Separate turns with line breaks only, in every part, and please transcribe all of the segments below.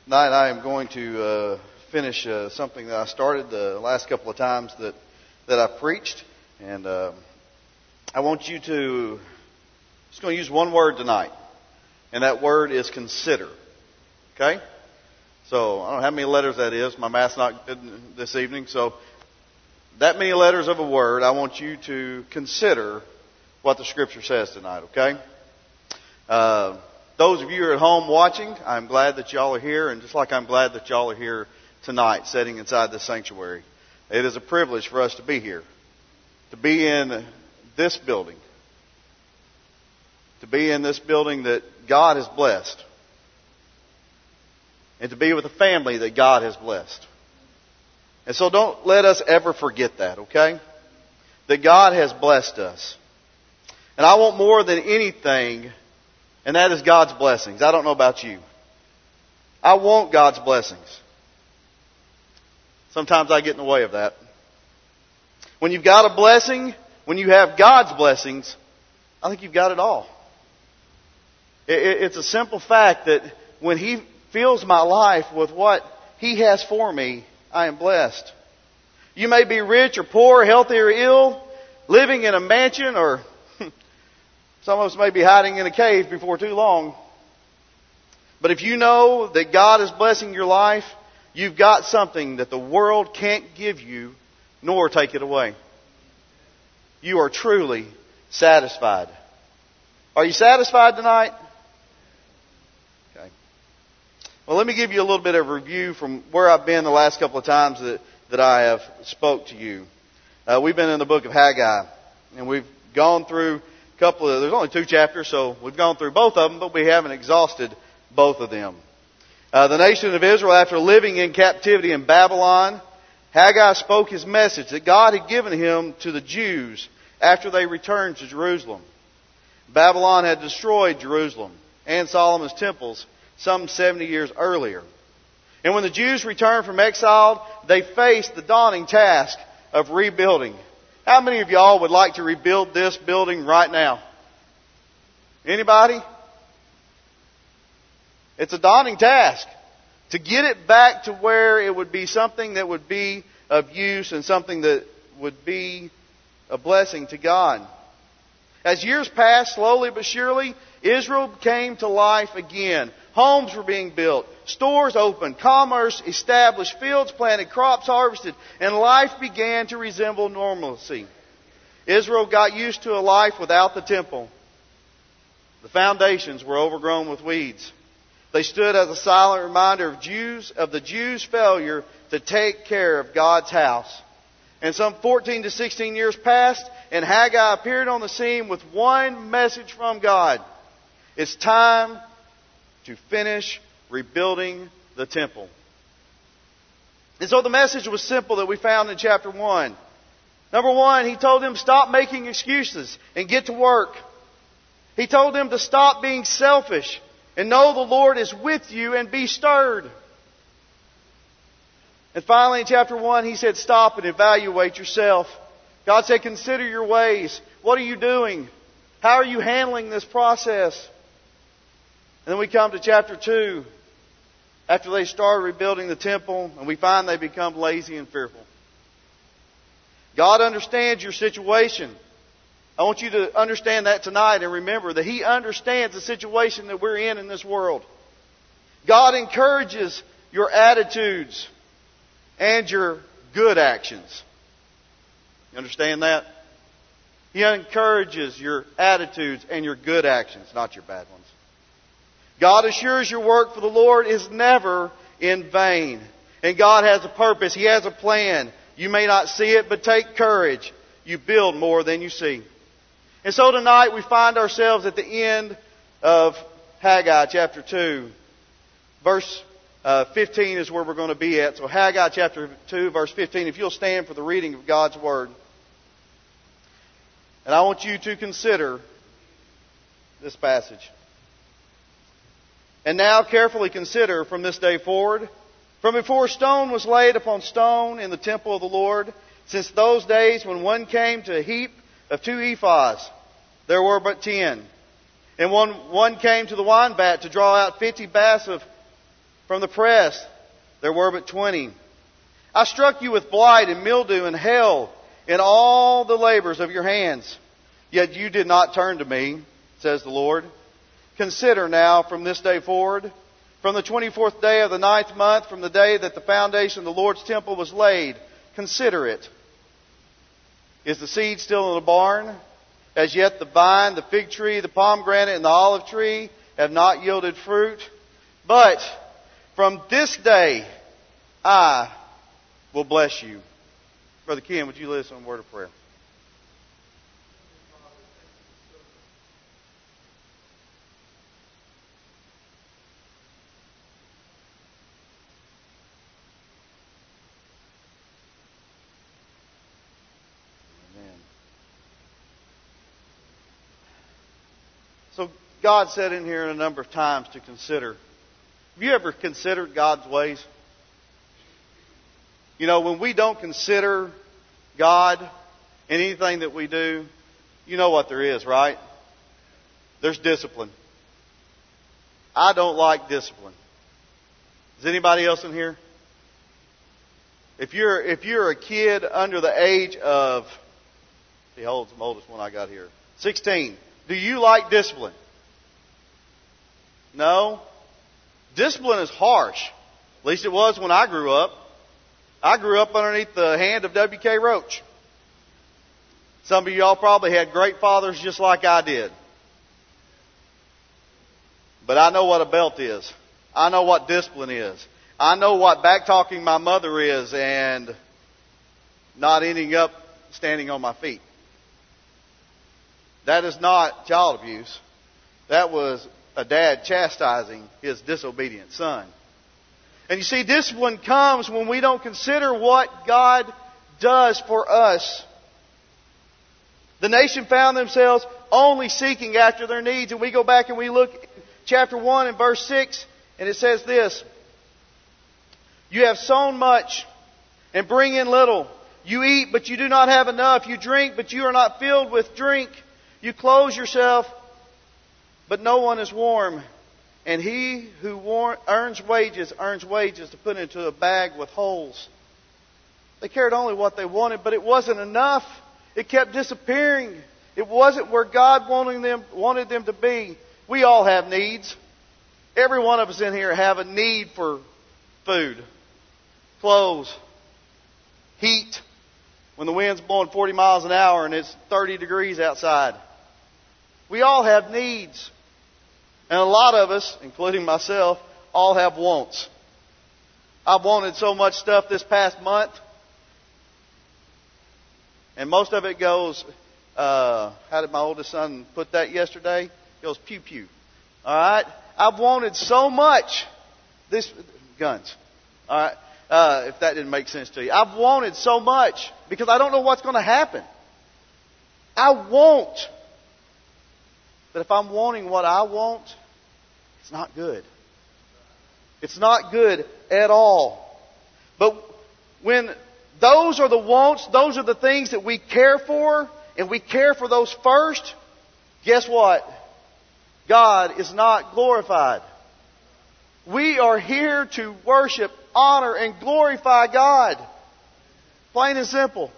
Tonight I am going to finish something that I started the last couple of times that I preached. And I want you to, just going to use one word tonight. And that word is consider. Okay? So I don't know how many letters that is. My math's not good this evening. So that many letters of a word, I want you to consider what the Scripture says tonight. Okay? Those of you who are at home watching, I'm glad that y'all are here, and just like I'm glad that y'all are here tonight, sitting inside this sanctuary. It is a privilege for us to be here, to be in this building, that God has blessed, and to be with a family that God has blessed. And so don't let us ever forget that, okay? That God has blessed us. And I want more than anything, and that is God's blessings. I don't know about you. I want God's blessings. Sometimes I get in the way of that. When you've got a blessing, when you have God's blessings, I think you've got it all. It's a simple fact that when He fills my life with what He has for me, I am blessed. You may be rich or poor, healthy or ill, living in a mansion, or some of us may be hiding in a cave before too long. But if you know that God is blessing your life, you've got something that the world can't give you nor take it away. You are truly satisfied. Are you satisfied tonight? Okay. Well, let me give you a little bit of a review from where I've been the last couple of times that I have spoke to you. We've been in the book of Haggai, and we've gone through there's only 2 chapters, so we've gone through both of them, but we haven't exhausted both of them. The nation of Israel, after living in captivity in Babylon, Haggai spoke his message that God had given him to the Jews after they returned to Jerusalem. Babylon had destroyed Jerusalem and Solomon's temples some 70 years earlier. And when the Jews returned from exile, they faced the daunting task of rebuilding. How many of y'all would like to rebuild this building right now? Anybody? It's a daunting task to get it back to where it would be something that would be of use and something that would be a blessing to God. As years passed, slowly but surely, Israel came to life again. Homes were being built, stores opened, commerce established, fields planted, crops harvested, and life began to resemble normalcy. Israel got used to a life without the temple. The foundations were overgrown with weeds. They stood as a silent reminder of the Jews' failure to take care of God's house. And some 14 to 16 years passed, and Haggai appeared on the scene with one message from God. It's time to finish rebuilding the temple. And so the message was simple that we found in chapter 1. Number 1, he told them stop making excuses and get to work. He told them to stop being selfish and know the Lord is with you and be stirred. And finally in chapter 1, he said stop and evaluate yourself. God said consider your ways. What are you doing? How are you handling this process? And then we come to chapter 2. After they started rebuilding the temple, and we find they become lazy and fearful. God understands your situation. I want you to understand that tonight and remember that He understands the situation that we're in this world. God encourages your attitudes and your good actions. You understand that? He encourages your attitudes and your good actions, not your bad ones. God assures your work for the Lord is never in vain. And God has a purpose. He has a plan. You may not see it, but take courage. You build more than you see. And so tonight we find ourselves at the end of Haggai chapter 2. Verse 15 is where we're going to be at. So Haggai chapter 2, verse 15. If you'll stand for the reading of God's Word. And I want you to consider this passage. And now carefully consider from this day forward, from before stone was laid upon stone in the temple of the Lord, since those days when one came to a heap of 2 ephahs, there were but 10. And one came to the wine vat to draw out 50 baths of From the press, there were but 20. I struck you with blight and mildew and hail in all the labors of your hands. Yet you did not turn to me, says the Lord. Consider now from this day forward, from the 24th day of the 9th month, from the day that the foundation of the Lord's temple was laid, consider it. Is the seed still in the barn? As yet the vine, the fig tree, the pomegranate, and the olive tree have not yielded fruit. But from this day I will bless you. Brother Ken, would you lead us in a word of prayer? So God said in here a number of times to consider. Have you ever considered God's ways? You know, when we don't consider God in anything that we do, you know what there is, right? There's discipline. I don't like discipline. Is anybody else in here? If you're a kid under the age of, see how old's the oldest one I got here? 16. Do you like discipline? No? Discipline is harsh. At least it was when I grew up. I grew up underneath the hand of W.K. Roach. Some of y'all probably had great fathers just like I did. But I know what a belt is. I know what discipline is. I know what back-talking my mother is and not ending up standing on my feet. That is not child abuse. That was a dad chastising his disobedient son. And you see, discipline comes when we don't consider what God does for us. The nation found themselves only seeking after their needs. And we go back and we look at chapter 1 and verse 6, and it says this: You have sown much and bring in little. You eat, but you do not have enough. You drink, but you are not filled with drink. You clothe yourself, but no one is warm. And he who earns wages to put into a bag with holes. They cared only what they wanted, but it wasn't enough. It kept disappearing. It wasn't where God wanted them to be. We all have needs. Every one of us in here have a need for food, clothes, heat. When the wind's blowing 40 miles an hour and it's 30 degrees outside. We all have needs. And a lot of us, including myself, all have wants. I've wanted so much stuff this past month. And most of it goes, how did my oldest son put that yesterday? It goes pew pew. Alright? I've wanted so much. Guns. Alright? If that didn't make sense to you. I've wanted so much because I don't know what's going to happen. I want. But if I'm wanting what I want, it's not good. It's not good at all. But when those are the wants, those are the things that we care for, and we care for those first, guess what? God is not glorified. We are here to worship, honor, and glorify God. Plain and simple.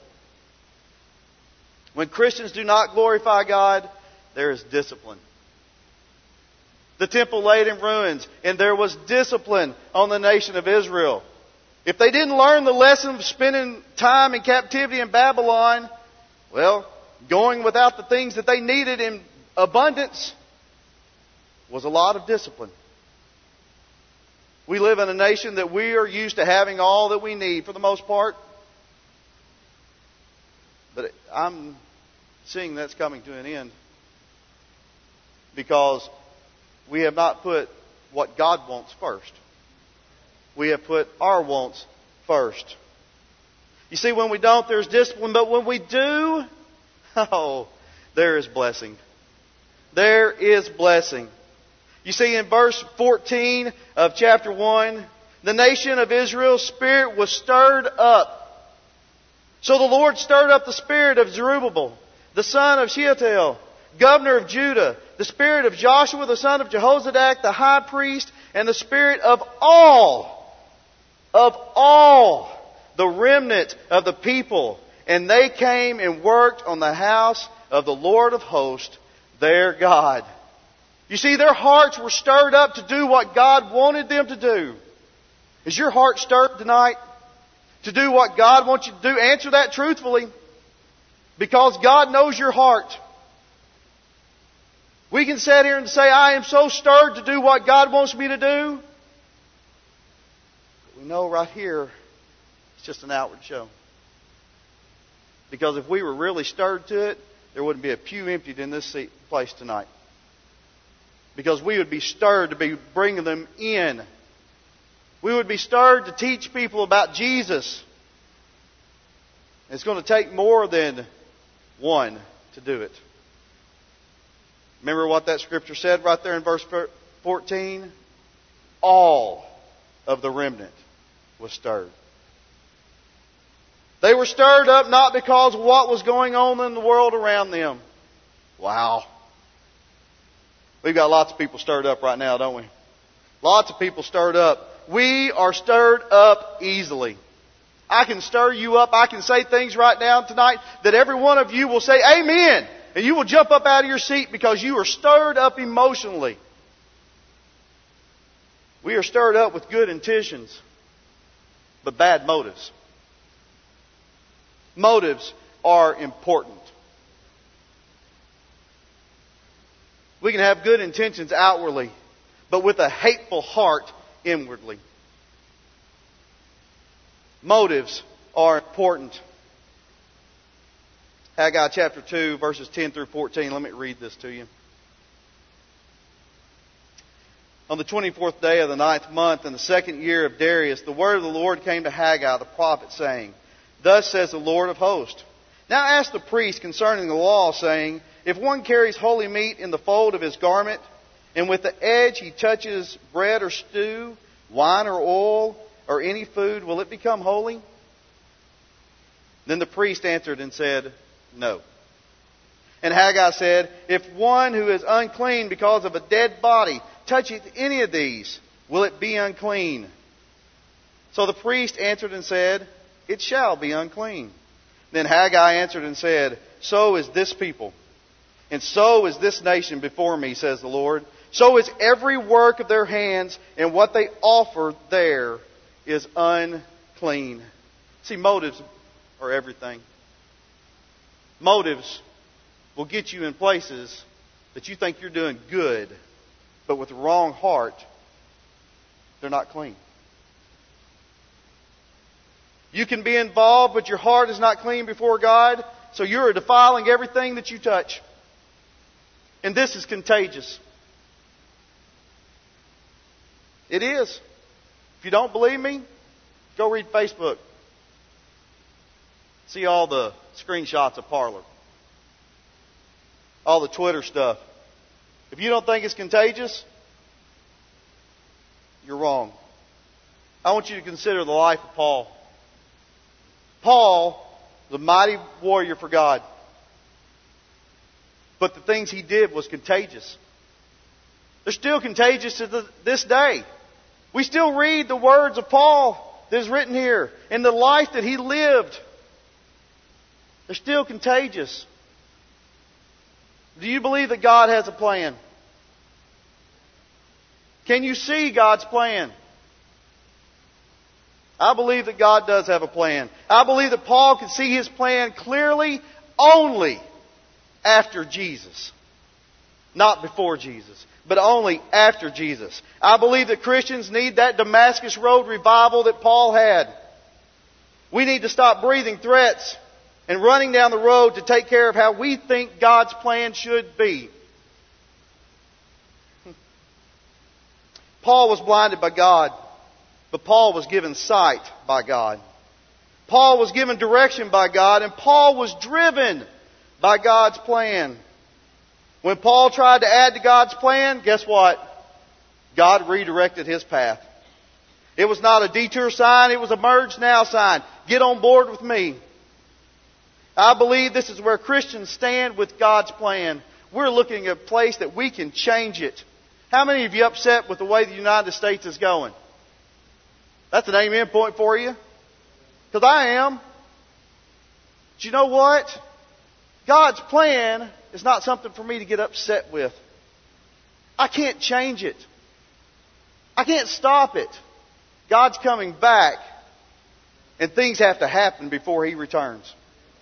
When Christians do not glorify God, there is discipline. The temple laid in ruins, and there was discipline on the nation of Israel. If they didn't learn the lesson of spending time in captivity in Babylon, well, going without the things that they needed in abundance was a lot of discipline. We live in a nation that we are used to having all that we need for the most part. But I'm seeing that's coming to an end. Because we have not put what God wants first. We have put our wants first. You see, when we don't, there's discipline. But when we do, there is blessing. There is blessing. You see, in verse 14 of chapter 1, the nation of Israel's spirit was stirred up. So the Lord stirred up the spirit of Zerubbabel, the son of Shealtiel, governor of Judah, the spirit of Joshua, the son of Jehozadak, the high priest, and the spirit of all the remnant of the people. And they came and worked on the house of the Lord of hosts, their God. You see, their hearts were stirred up to do what God wanted them to do. Is your heart stirred tonight to do what God wants you to do? Answer that truthfully, because God knows your heart. We can sit here and say, I am so stirred to do what God wants me to do. But we know right here, it's just an outward show. Because if we were really stirred to it, there wouldn't be a pew emptied in this place tonight. Because we would be stirred to be bringing them in. We would be stirred to teach people about Jesus. It's going to take more than one to do it. Remember what that scripture said right there in verse 14? All of the remnant was stirred. They were stirred up not because of what was going on in the world around them. Wow. We've got lots of people stirred up right now, don't we? Lots of people stirred up. We are stirred up easily. I can stir you up. I can say things right now tonight that every one of you will say, Amen. And you will jump up out of your seat because you are stirred up emotionally. We are stirred up with good intentions, but bad motives. Motives are important. We can have good intentions outwardly, but with a hateful heart inwardly. Motives are important. Haggai chapter 2, verses 10 through 14. Let me read this to you. On the 24th day of the 9th month, in the 2nd year of Darius, the word of the Lord came to Haggai the prophet, saying, Thus says the Lord of hosts, Now ask the priest concerning the law, saying, If one carries holy meat in the fold of his garment, and with the edge he touches bread or stew, wine or oil, or any food, will it become holy? Then the priest answered and said, No. And Haggai said, If one who is unclean because of a dead body toucheth any of these, will it be unclean? So the priest answered and said, It shall be unclean. Then Haggai answered and said, So is this people, and so is this nation before me, says the Lord. So is every work of their hands, and what they offer there is unclean. See, motives are everything. Motives will get you in places that you think you're doing good, but with the wrong heart, they're not clean. You can be involved, but your heart is not clean before God, so you're defiling everything that you touch. And this is contagious. It is. If you don't believe me, go read Facebook. See all the screenshots of Parler. All the Twitter stuff. If you don't think it's contagious, you're wrong. I want you to consider the life of Paul. Paul was a mighty warrior for God. But the things he did was contagious. They're still contagious to this day. We still read the words of Paul that is written here and the life that he lived. They're still contagious. Do you believe that God has a plan? Can you see God's plan? I believe that God does have a plan. I believe that Paul could see his plan clearly only after Jesus. Not before Jesus, but only after Jesus. I believe that Christians need that Damascus Road revival that Paul had. We need to stop breathing threats and running down the road to take care of how we think God's plan should be. Paul was blinded by God, but Paul was given sight by God. Paul was given direction by God, and Paul was driven by God's plan. When Paul tried to add to God's plan, guess what? God redirected his path. It was not a detour sign, it was a merge now sign. Get on board with me. I believe this is where Christians stand with God's plan. We're looking at a place that we can change it. How many of you upset with the way the United States is going? That's an amen point for you. Because I am. But you know what? God's plan is not something for me to get upset with. I can't change it. I can't stop it. God's coming back. And things have to happen before He returns.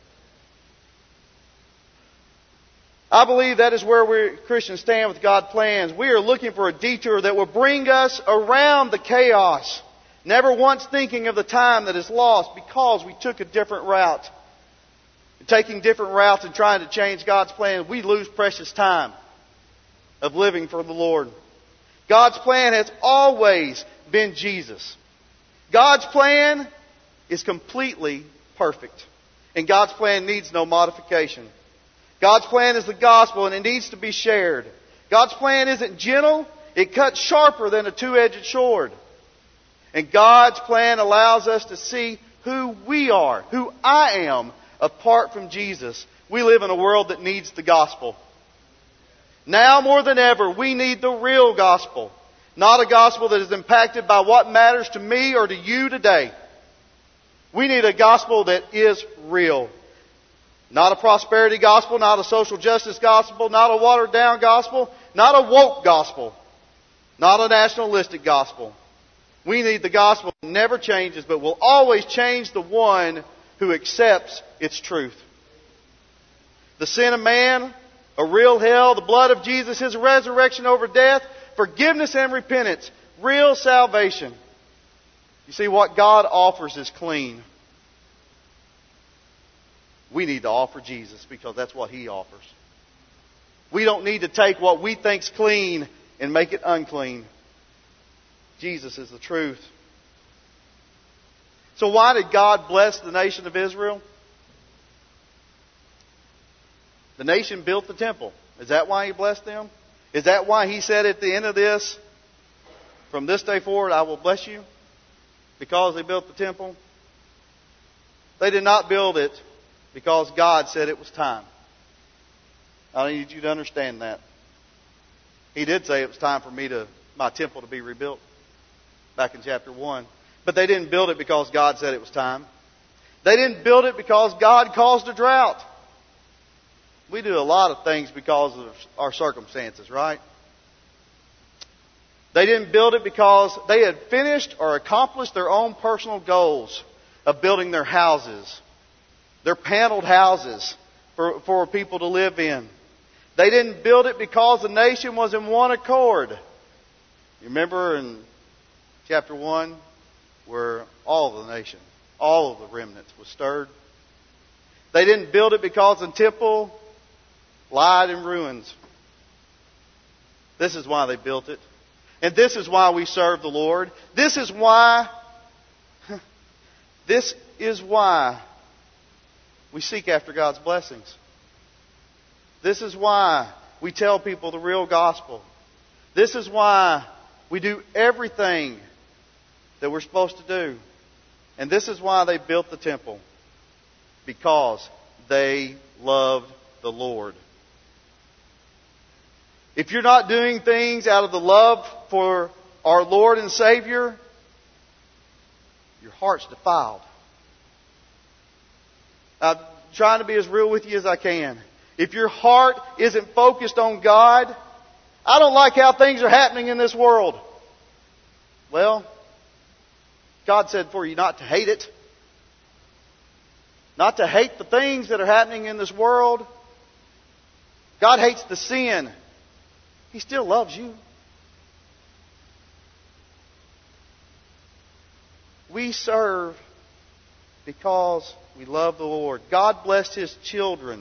I believe that is where we Christians stand with God's plans. We are looking for a detour that will bring us around the chaos. Never once thinking of the time that is lost because we took a different route. Taking different routes and trying to change God's plan, we lose precious time of living for the Lord. God's plan has always been Jesus. God's plan is completely perfect. And God's plan needs no modification. God's plan is the gospel and it needs to be shared. God's plan isn't gentle. It cuts sharper than a two-edged sword. And God's plan allows us to see who we are, who I am, apart from Jesus. We live in a world that needs the gospel. Now more than ever, we need the real gospel. Not a gospel that is impacted by what matters to me or to you today. We need a gospel that is real. Not a prosperity gospel, not a social justice gospel, not a watered down gospel, not a woke gospel, not a nationalistic gospel. We need the gospel that never changes, but will always change the one who accepts its truth. The sin of man, a real hell, the blood of Jesus, His resurrection over death, forgiveness and repentance, real salvation. You see, what God offers is clean. We need to offer Jesus because that's what He offers. We don't need to take what we think's clean and make it unclean. Jesus is the truth. So why did God bless the nation of Israel? The nation built the temple. Is that why He blessed them? Is that why He said at the end of this, from this day forward I will bless you? Because they built the temple? They did not build it because God said it was time. I need you to understand that. He did say it was time for my temple to be rebuilt back in chapter 1. But they didn't build it because God said it was time. They didn't build it because God caused a drought. We do a lot of things because of our circumstances, right? They didn't build it because they had finished or accomplished their own personal goals of building their houses, their paneled houses for people to live in. They didn't build it because the nation was in one accord. You remember in chapter 1 where all of the nation, all of the remnants was stirred? They didn't build it because the temple lied in ruins. This is why they built it. And this is why we serve the Lord. This is why we seek after God's blessings. This is why we tell people the real gospel. This is why we do everything that we're supposed to do. And this is why they built the temple. Because they loved the Lord. If you're not doing things out of the love for our Lord and Savior, your heart's defiled. I'm trying to be as real with you as I can. If your heart isn't focused on God, I don't like how things are happening in this world. Well, God said for you not to hate it. Not to hate the things that are happening in this world. God hates the sin. He still loves you. We serve because we love the Lord. God blessed His children.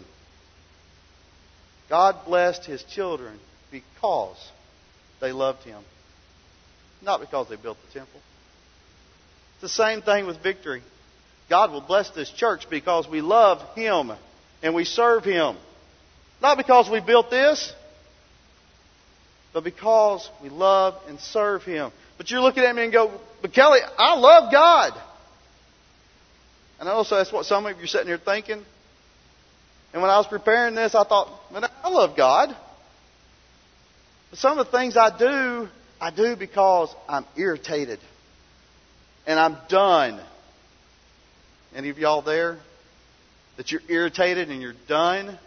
God blessed His children because they loved Him. Not because they built the temple. It's the same thing with victory. God will bless this church because we love Him and we serve Him. Not because we built this, but because we love and serve Him. But you're looking at me and go, but Kelly, I love God. And also that's what some of you are sitting here thinking. And when I was preparing this, I thought, man, I love God. But some of the things I do because I'm irritated. And I'm done. Any of y'all there? That you're irritated and you're done?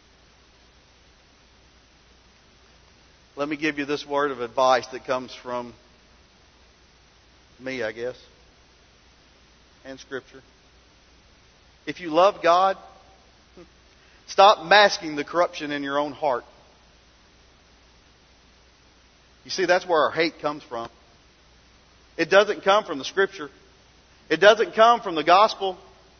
Let me give you this word of advice that comes from me, I guess, and Scripture. If you love God, stop masking the corruption in your own heart. You see, that's where our hate comes from. It doesn't come from the Scripture. It doesn't come from the gospel,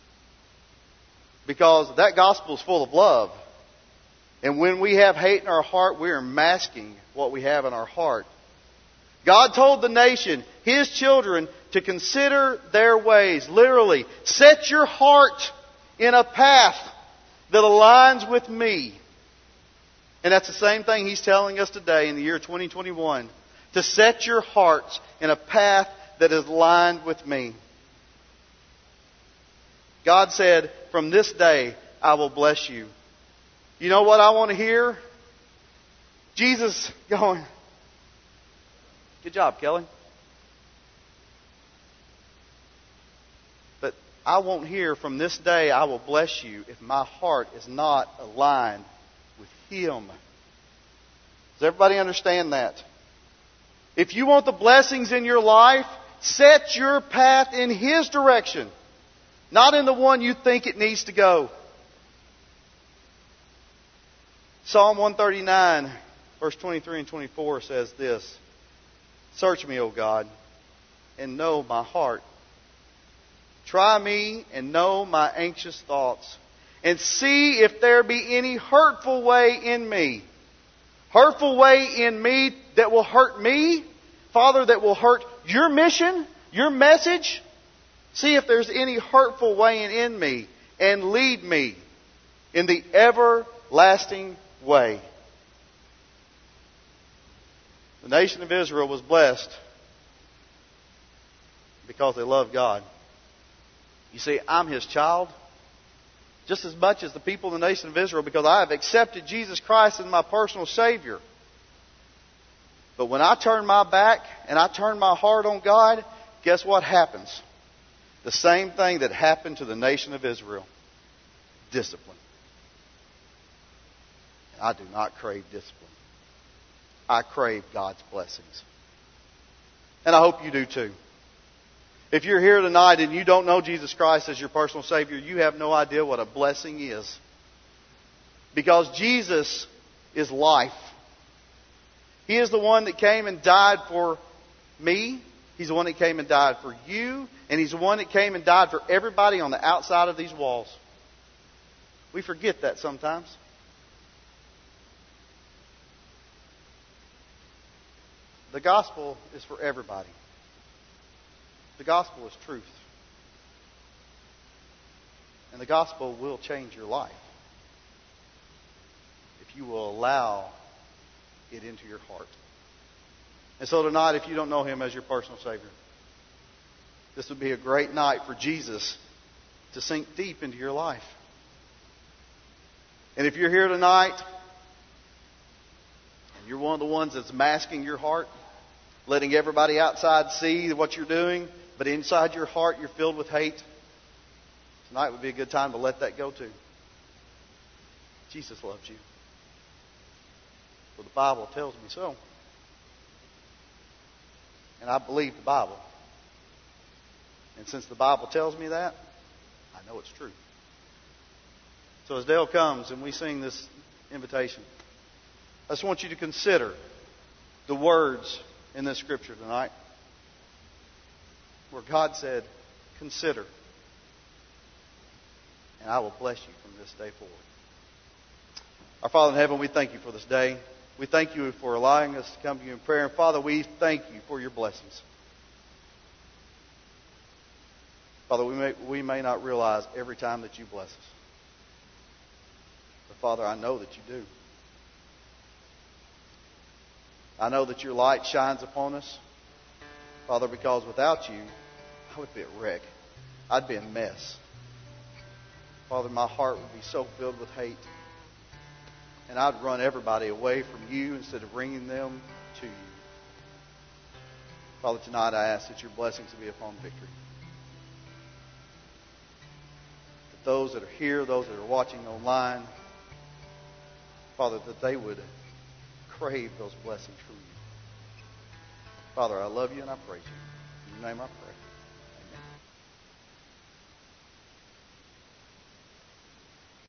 because that gospel is full of love. And when we have hate in our heart, we are masking what we have in our heart. God told the nation, His children, to consider their ways. Literally, set your heart in a path that aligns with me. And that's the same thing He's telling us today in the year 2021. To set your hearts in a path that is aligned with me. God said, from this day I will bless you. You know what I want to hear? Jesus going, good job, Kelly. But I won't hear, from this day I will bless you, if my heart is not aligned with Him. Does everybody understand that? If you want the blessings in your life, set your path in His direction, not in the one you think it needs to go. Psalm 139, verse 23 and 24 says this: search me, O God, and know my heart. Try me and know my anxious thoughts, and see if there be any hurtful way in me. Hurtful way in me that will hurt me, Father, that will hurt your mission, your message. See if there's any hurtful way in me, and lead me in the everlasting way. The nation of Israel was blessed because they loved God. You see, I'm His child just as much as the people in the nation of Israel, because I have accepted Jesus Christ as my personal Savior. But when I turn my back and I turn my heart on God, guess what happens? The same thing that happened to the nation of Israel. Discipline. And I do not crave discipline. I crave God's blessings. And I hope you do too. If you're here tonight and you don't know Jesus Christ as your personal Savior, you have no idea what a blessing is. Because Jesus is life. He is the one that came and died for me. He's the one that came and died for you. And He's the one that came and died for everybody on the outside of these walls. We forget that sometimes. The gospel is for everybody. The gospel is truth. And the gospel will change your life if you will allow it into your heart. And so tonight, if you don't know Him as your personal Savior, this would be a great night for Jesus to sink deep into your life. And if you're here tonight, and you're one of the ones that's masking your heart, letting everybody outside see what you're doing, but inside your heart you're filled with hate, tonight would be a good time to let that go too. Jesus loves you. Well, the Bible tells me so. And I believe the Bible. And since the Bible tells me that, I know it's true. So as Dale comes and we sing this invitation, I just want you to consider the words in this scripture tonight, where God said, consider, and I will bless you from this day forward. Our Father in heaven, we thank you for this day. We thank you for allowing us to come to you in prayer. And Father, we thank you for your blessings. Father, we may not realize every time that you bless us. But Father, I know that you do. I know that your light shines upon us, Father, because without you, I would be a wreck. I'd be a mess. Father, my heart would be so filled with hate. and I'd run everybody away from you instead of bringing them to you. Father, tonight I ask that your blessings will be upon Victory. That those that are here, those that are watching online, Father, that they would crave those blessings from you. Father, I love you and I praise you. In your name I pray.